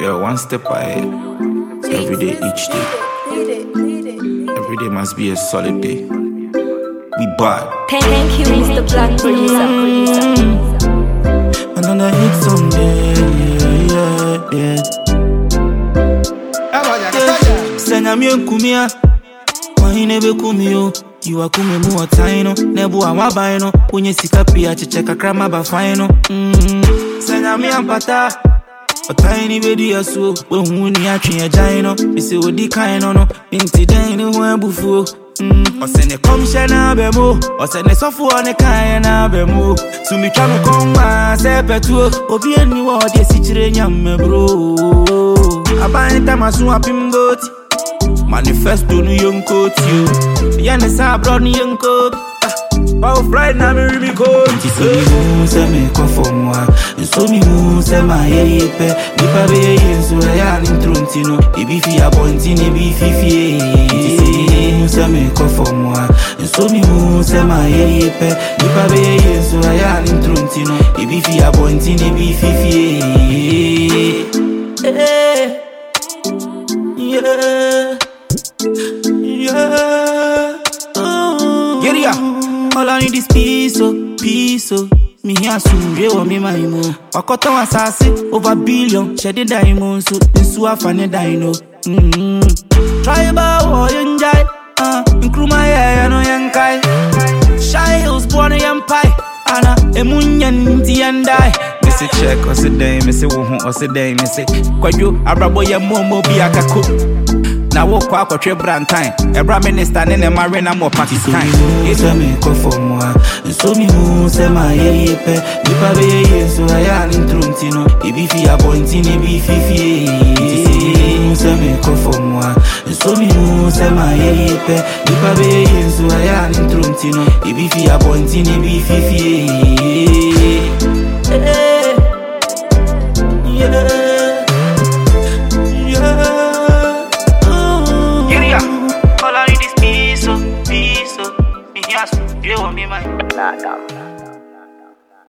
Yeah, one step ahead. Every day, each day. Every day must be a solid day. We bad. Thank you, Mr. Black producer. Another hit someday. Yeah. Senya mi kumia. Wahine be kumio. You are kume mu otaino. Nebu awabaino. Unye sikapi chiche kakrama bafaino. Senya mi ampata. Otaini bedi yasu. We huni atri ya jaino. Isi odi kaino no. Inti deni huebufu. Osene komshe na bemo. Osene sofu one kaya na bemo. Sumi chame kongwa sepetuo. Obi eni wadi sichire nyame bro. Abani tamasu apimgoti. Manifesto nu yonkoti yo. Yane sa bro nu yonkoti. Power fried na me ribi koti. So mi mu se me konformwa. So mi mu se ma yepe. Nipa be yensu ya nintruntino. Ibi fi abontini ibi fi fie. Se me konformwa. So mi mu se ma yepe. Nipa be yensu ya nintruntino. Ibi fi abontini ibi fi fie. Yeah. Get ya. All I need is peace, oh. Me here soon, you want me my mo. Wakoto wasase over billion, shed the diamond so insu afane dino. Tribal war enjoy, nkruma ya no yankai. Shy Hills born a empire, ana emunyan ti andai. Me say check, or say day, me say wo or say day, me say kwayo abrabo ya momo bi akako. Na wo kwa kwa tre brantine ebra minister ne marina mo party time ise me konformwa so mi hu se ma yepe nipa be yeso ya nintruntino ibi fi abontini ibi fi fie se me konformwa so mi hu se ma yepe nipa be yeso ya nintruntino ibi fi abontini ibi fi fie